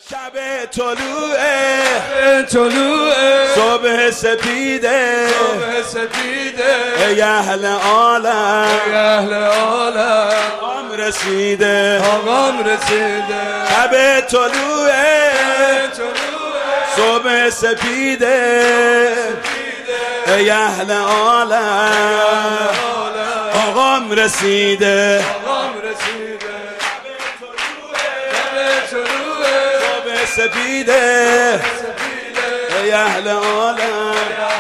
شب طلوع صبح سپیده ای اهل عالم آقام رسیده شب طلوع صبح سپیده ای اهل عالم آقام رسیده سپیده ای اهل عالم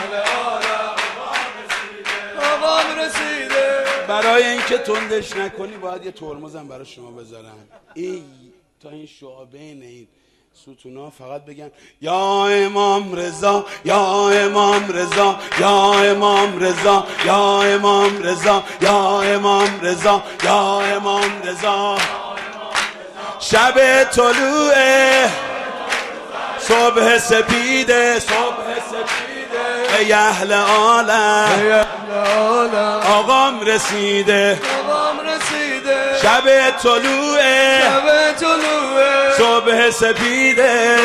آقام رسیده. برای اینکه تندش نکنی باید یه ترمزم برای شما بذارم. ای تا این شعبین این ستونا فقط بگن یا امام رضا یا امام رضا یا امام رضا یا امام رضا یا امام رضا یا امام رضا. شب طلوعه صبح سپیده ای اهل عالم آقام رسیده شب طلوعه صبح سپیده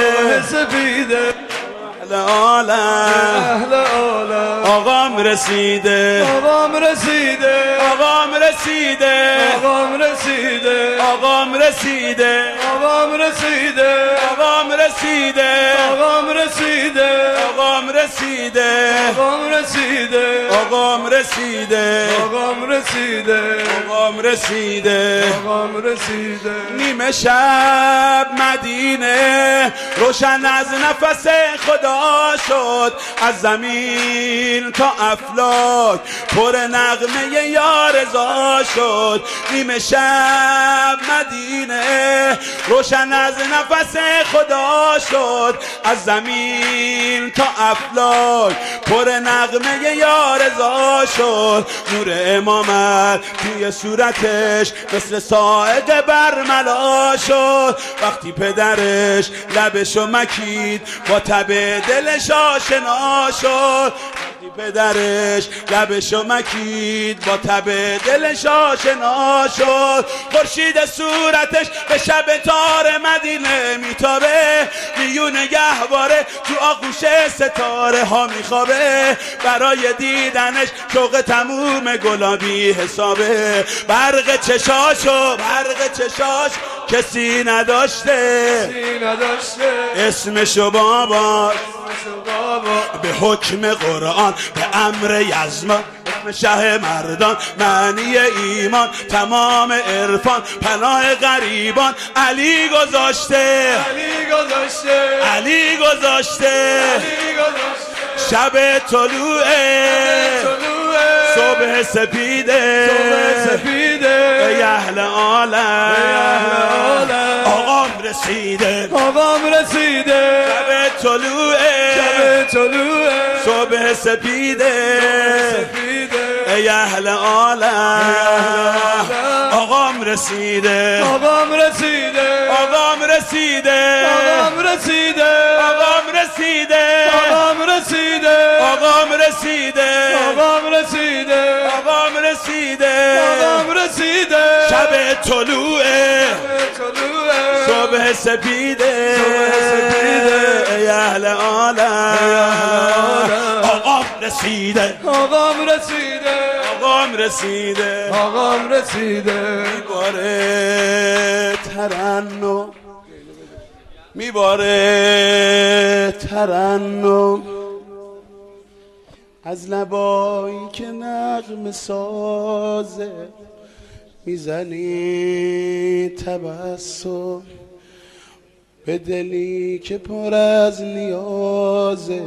اهل عالم آقام رسیده آقام رسیده آقام رسیده آقام رسیده آقام رسیده آقام رسیده آقام رسیده آقام رسیده آقام رسیده آقام رسیده آقام رسیده آقام رسیده آقام رسیده آقام رسیده. نیمه شب مدینه روشن از نفس خدا شد، از زمین تا افلاک پر نغمه یا رضا شد. نیمه شب مدینه روشن از نفس خدا شد، از زمین تا افلاک پر نغمه یا رضا شد. نور امامت توی صورتش مثل صاعقه برملا شد، وقتی پدرش لبشو مکید با تب دلش آشنا شد. وقتی پدرش لبشو مکید با تب دلش آشنا شد. خورشید صورتش به شب تار مدینه میتابه، میونه گهواره تو آغوش ستاره ها میخوابه. برای دیدنش شوق تموم گلابی حسابه. برق چشاشو کسی نداشته، اسمشو بابا به حکم قرآن به امر یزمان، اسم شه مردان معنی ایمان، تمام عرفان پناه غریبان. علی گذاشته علی گذاشته شب طلوعه صبح سپیده ای اهل عالم آقام رسیده شب طلوعه صبح سپیده ای اهل عالم آقام رسیده آقام رسیده آقام رسیده آقام رسیده آقام رسیده آقام رسیده آقام رسیده آقام رسیده آقام رسیده آقام رسیده. شب طلوعه صبح سپیده ای اهل عالم آقام رسیده آقام رسیده آقام رسیده آقام رسیده. میباره ترنم از لبایی که نغمه سازه، میزنی تبسم به دلی که پر از نیازه.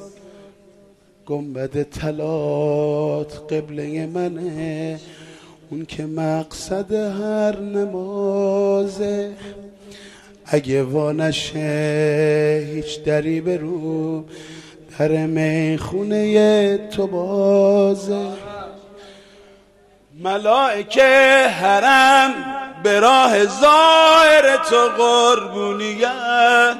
گنبد طلات قبله منه، اون که مقصد هر نمازه. اگه وانشه هیچ دری برو، در میخونه تو بازه. ملائکه حرم به راه ظاهر تو قربونیت،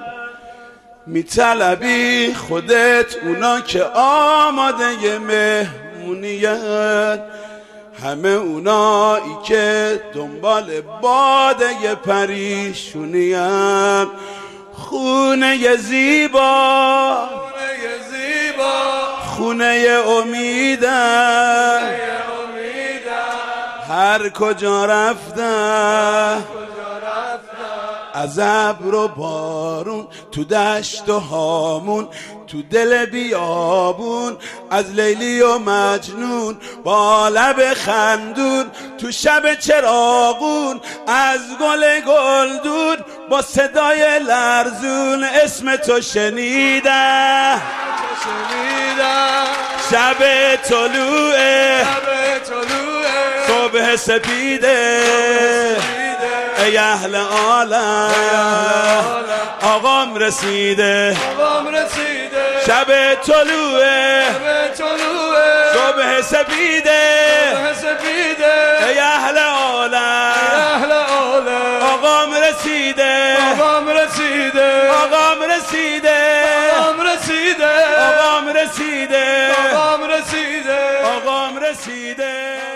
میطلبی خودت اونا که آماده مهمونیت. همه اونایی که دنبال باده پریشونیان، خونه زیبا خونه امیدم هر کجا رفتم از ابر و بارون تو دشت و هامون تو دل بیابون از لیلی و مجنون با لب خندون تو شب چراغون از گل گلدون با صدای لرزون اسم تو شنیدم شب طلوعه صبح سپیده ای اهل عالم آقام رسیده شب طلوعه صبح سپیده ای اهل عالم آقام رسیده آقام رسیده آقام رسیده آقام رسیده